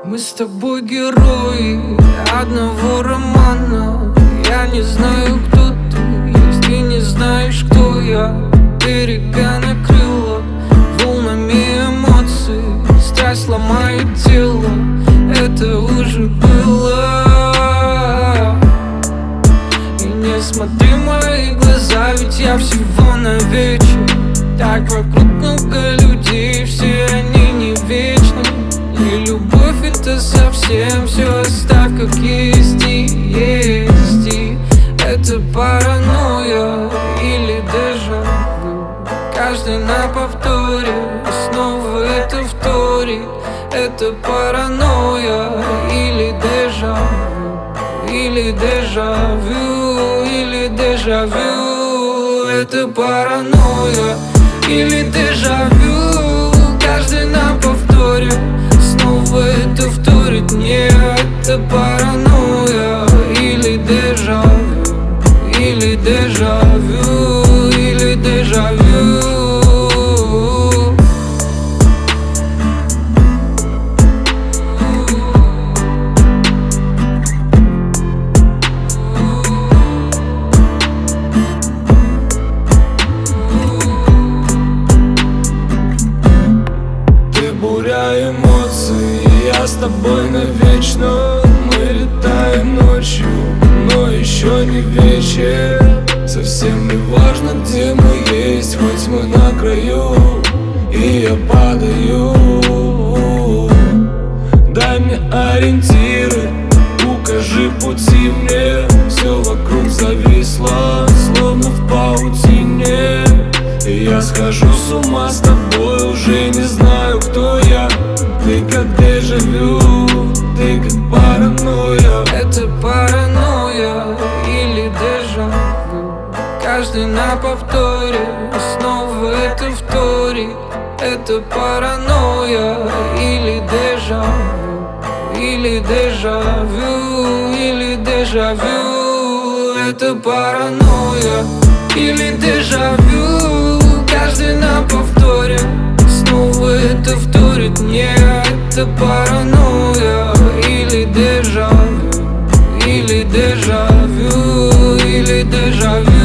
Мы с тобой герои одного романа. Я не знаю, кто ты, если не знаешь, кто я. Берега накрыла волнами эмоций, страсть ломает тело, это уже было. И не смотри в мои глаза, ведь я всего на вечер. Так вокруг много людей, все они не вечны. И любовь это совсем все, оставь как есть и есть. И это паранойя или дежавю. Каждый на повторе снова это вторит. Это паранойя или дежавю. Или дежавю, или дежавю. Это паранойя или дежавю. Каждый на повторе снова это вторит. Нет, это паранойя или дежавю. Или дежавю, или дежавю. Буря эмоций, я с тобой навечно. Мы летаем ночью, но еще не вечер. Совсем не важно, где мы есть, хоть мы на краю, и я падаю. Дай мне ориентиры, укажи пути мне. Все вокруг зависло, словно в паутине. И я схожу с ума с тобой, уже не знаю, кто я. Ты как дежавю, ты как паранойя. Это паранойя или дежавю. Каждый на повторе снова это вторит. Это паранойя или дежавю. Или дежавю, или дежавю. Это паранойя или дежавю. Каждый на повторе снова это вторит. Нет, это паранойя или дежавю. Или дежавю, или дежавю.